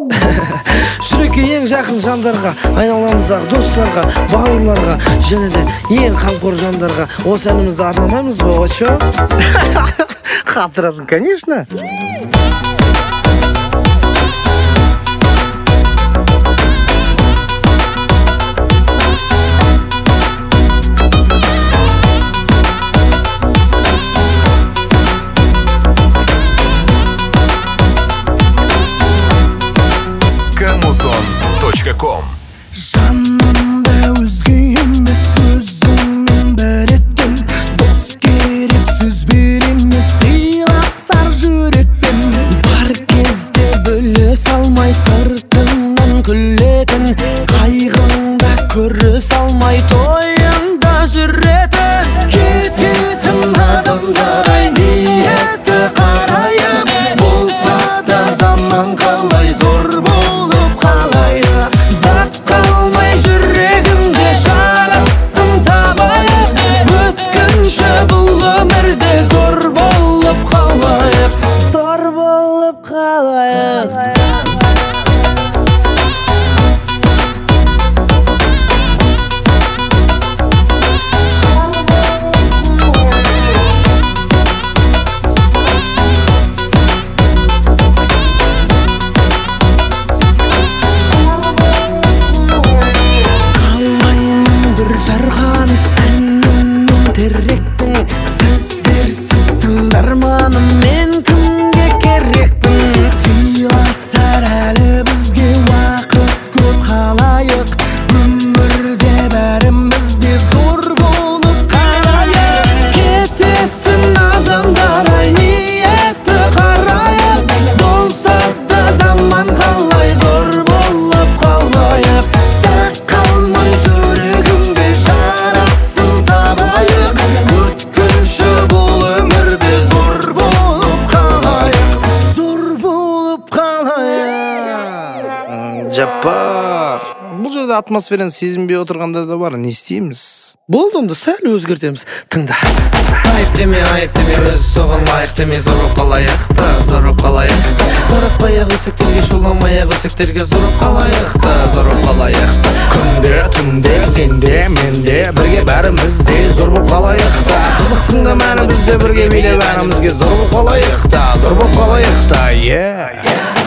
Жүрекке ең жақын жандарға, айналамыздағы достарға, бауырларға және де ең қамқор жандарға осы әнімізді арнамаймыз ба, очо? Қатырасың, конечно. Kamuson.com Жанымда өзге емес сөзіңмен бір еткен дос керек сөзбен емес сыйласар жүрекпен бар кезде бөле салмай сыртыңнан күлетін қайғыңда көрі салмай тойыңда жүретін кететін адамдар ай ниеті қарайып болса да заман қалай зор болып қалайық бақ қалмай жүрегімде жарасын табайық өткінші бұл өмірде зор болып қалайық зор болып қалайық. Жарған әніммен теректің сөздерсіз тыңдарманым мен кімге керекпін сыйласар әлі бізге уақыт көп қалайық өмірде бәріміз де зор болып қалайық кететін адамдар ай ниеті қарайып болса да заман қалай зор болып қалайық бақ қалмай жүрегімде жарасын табайық өткінші бұл өмірде зор болып қалайық зор болып қалайық. Жаппар, бұл жерде атмосфераны сезінбей отырғандар да бар, не істейміз? Болды, онда сәл өзгертеміз. Тыңда. Айып деме, өзі соған лайық деме, зор болып қалайық та, зор болып қалайық та. Таратпай-ақ өсектерге, шуламай-ақ өсектерге, зор болып қалайық та, зор болып қалайық та. Күнде, түнде, сенде, менде, бірге бәрімізде зор болып қалайық та. Қызықтың да мәні бізде бірге билеп әнімізге зор болып қалайық та, зор болып қалайық та,